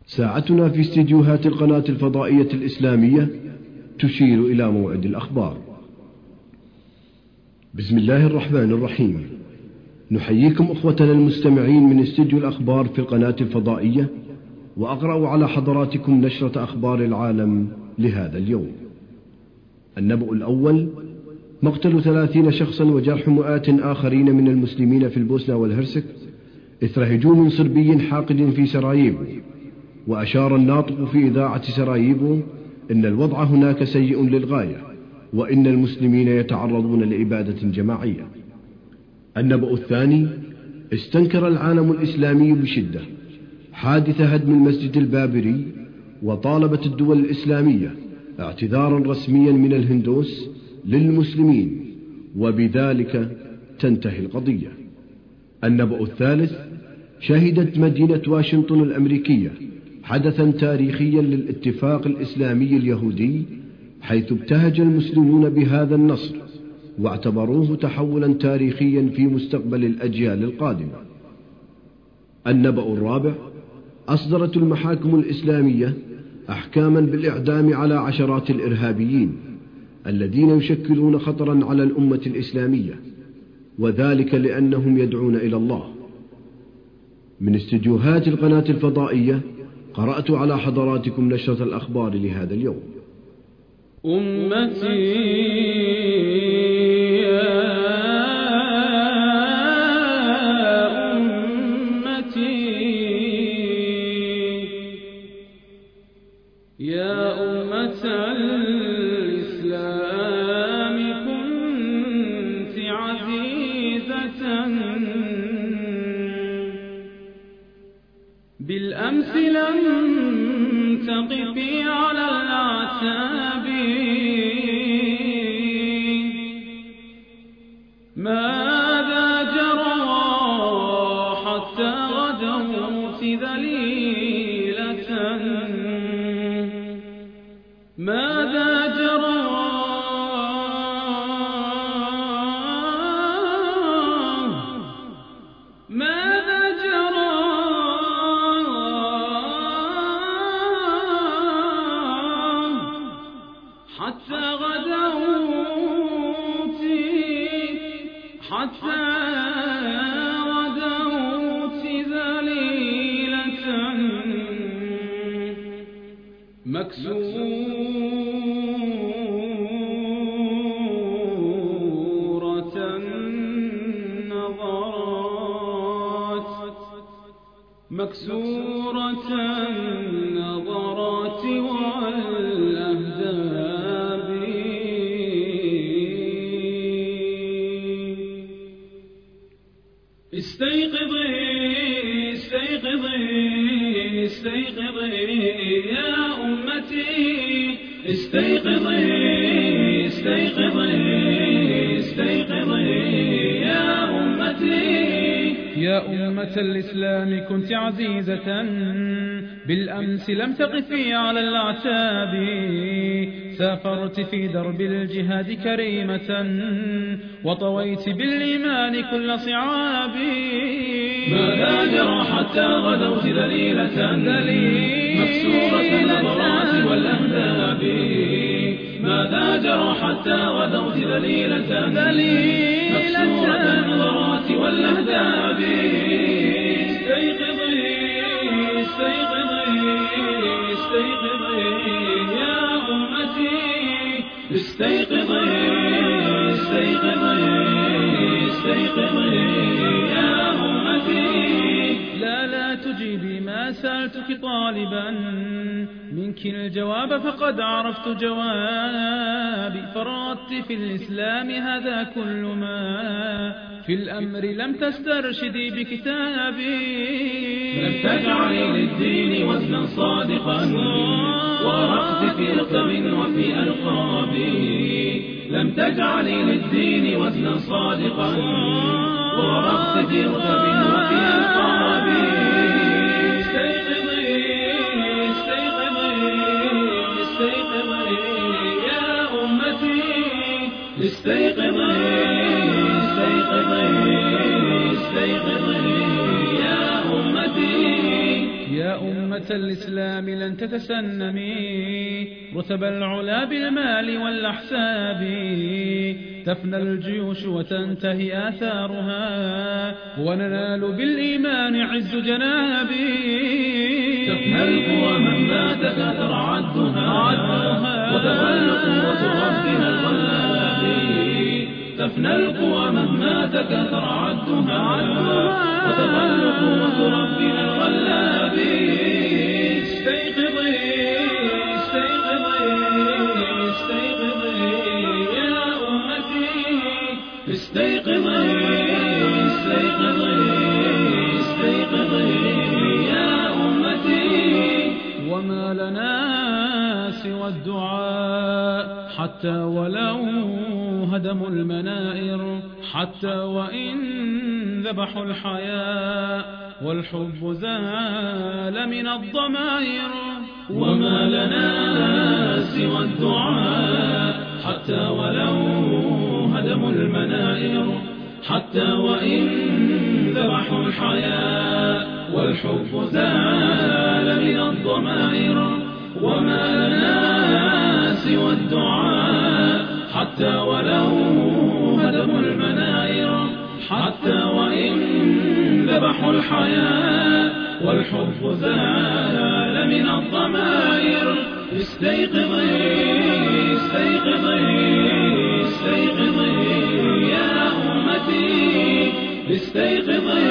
ساعتنا في استديوهات القناة الفضائية الإسلامية تشير إلى موعد الأخبار. بسم الله الرحمن الرحيم. نحييكم أخوتنا المستمعين من استديو الأخبار في القناة الفضائية، وأقرأ على حضراتكم نشرة أخبار العالم لهذا اليوم. النبأ الأول: مقتل 30 شخصا وجرح مئات آخرين من المسلمين في البوسنة والهرسك إثر هجوم صربي حاقد في سراييفو. وأشار الناطق في إذاعة سراييفو إن الوضع هناك سيء للغاية، وإن المسلمين يتعرضون لإبادة جماعية. النبأ الثاني: استنكر العالم الإسلامي بشدة حادث هدم المسجد البابري، وطالبت الدول الإسلامية اعتذارا رسميا من الهندوس للمسلمين، وبذلك تنتهي القضية. النبأ الثالث: شهدت مدينة واشنطن الأمريكية حدثا تاريخيا للاتفاق الإسلامي اليهودي، حيث ابتهج المسلمون بهذا النصر واعتبروه تحولا تاريخيا في مستقبل الأجيال القادمة. النبأ الرابع: أصدرت المحاكم الإسلامية أحكاما بالإعدام على عشرات الإرهابيين الذين يشكلون خطرا على الأمة الإسلامية، وذلك لأنهم يدعون إلى الله. من استديوهات القناة الفضائية قرأت على حضراتكم نشرة الأخبار لهذا اليوم. أمتي يا أمة الإسلام كنت عزيزة، بالأمس لم تقفي على الأعتاب، ماذا جرى حتى غدوت ذليلة، ماذا جرى ماذا جرى حتى غدوت ذليلة، مكسورة النظرات والأهداب، استيقظي استيقظي استيقظي يا أمتي، استيقظي استيقظي استيقظي يا أمتي. يا أمة الإسلام كنت عزيزة، بالأمس لم تقفي على الأعتاب، سافرت في درب الجهاد كريمة، وطويت بالإيمان كل صعاب، ماذا جرى حتى غدوت ذليلة، مكسورة النظرات والأهداب، ماذا جرى حتى غدوت ذليلة، مكسورة النظرات والأهداب، استيقظي استيقظي استيقظي يا أمتي، استيقظي استيقظي استيقظي يا أمتي. لا تجيبي ما سألتك طالبا منك الجواب، فقد عرفت جوابي، فرطت في الإسلام هذا كل ما في الأمر لم تسترشدي بكتابي، لم تجعلي للدين وزنا صادقا، ورقت في رقب وفي ألقاب، لم تجعلي للدين وزنا صادقا، ورقت في رقب وفي ألقاب، استيقظي استيقظي استيقظي يا أمتي، استيقظي استيقظي استيقظي يا أمتي. يا أمة الإسلام لن تتسنمي رتب العلا بالمال والأحساب تفنى الجيوش وتنتهي آثارها وننال بالإيمان عز جنابي تفنى القوى مهما تكاثر عدها وتظل قوة ربنا الغلاب تفنى القوى مهما تكاثر عدها وتظل قوة ربنا الغلاب استيقظي استيقظي استيقظي يا أمتي استيقظي استيقظي استيقظي يا أمتي وما لنا سوى الدعاء حتى ولو هدموا المنائر حتى وإن ذبحوا الحياة والحب زال من الضمائر وما لنا سوى الدعاء حتى ولو هدموا المنائر حتى وإن ذبحوا الحياة والحب زال من الضمائر وما لنا سوى الدعاء حتى ولو هدموا المنائر حتى وإن ذبحوا الحياة والحب زال من الضمائر استيقظي استيقظي استيقظي يا أمتي استيقظي